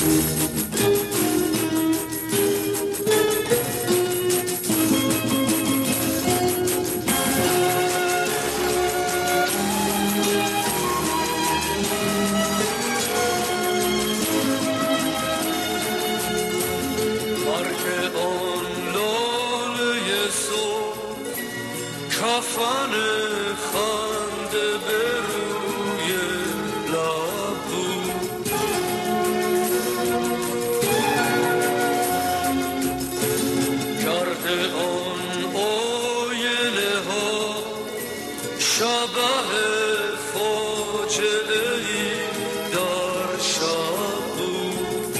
کفن خنده به روی لب بود، گرد آن آینه ها شبح فاجعه ای در شب بود.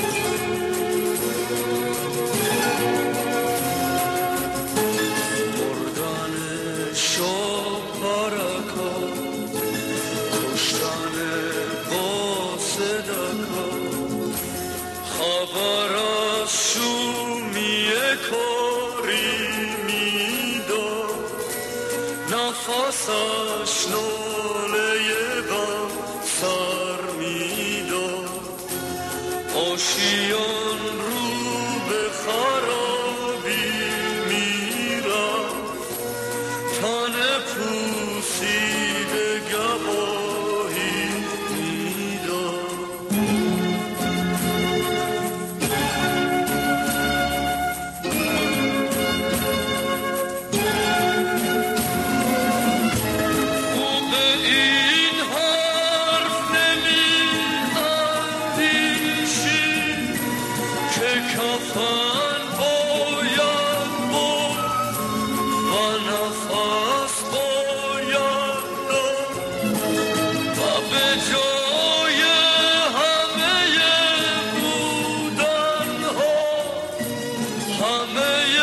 خبر از شومی کاری میداد، نفسش ناله غم سر میداد، آشیان رو به خرابی میرفت، تن پوسیده گواهی میداد. کفن باید بود و نفس باید داد و به جای همه بودن ها همه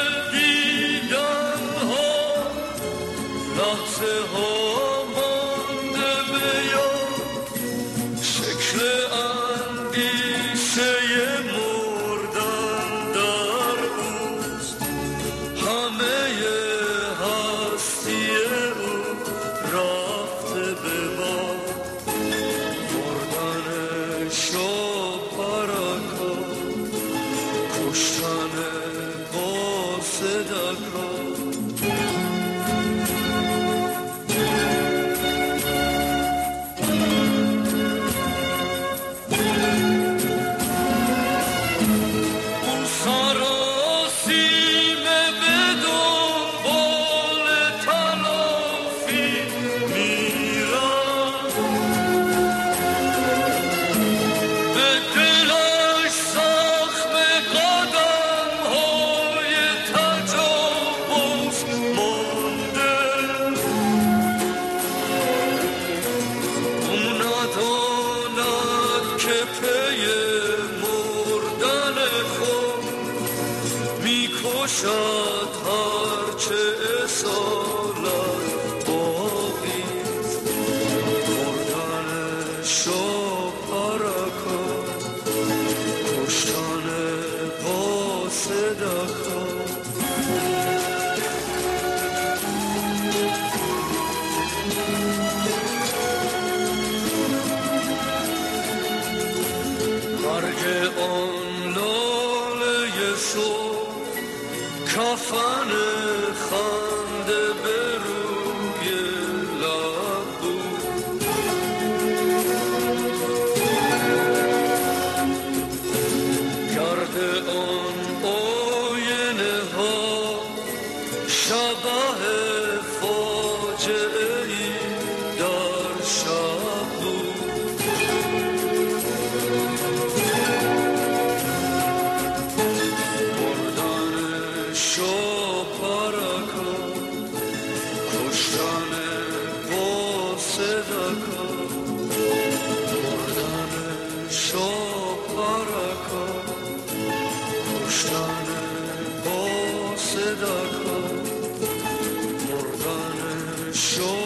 دیدن ها لحظه ها مانده به یاد، شکل اندیشه میکشد هرچه اصالت باقیست، مردن شب حرکات، کشتن با صدقات. مرگ آن لاله صبح کفن خنده به روی لب بود، گرد آن آینه ها شبح فاجعه ای در شب بود. کشتن با صدقات، مردن شب حرکات، کشتن با صدقات، مردن شب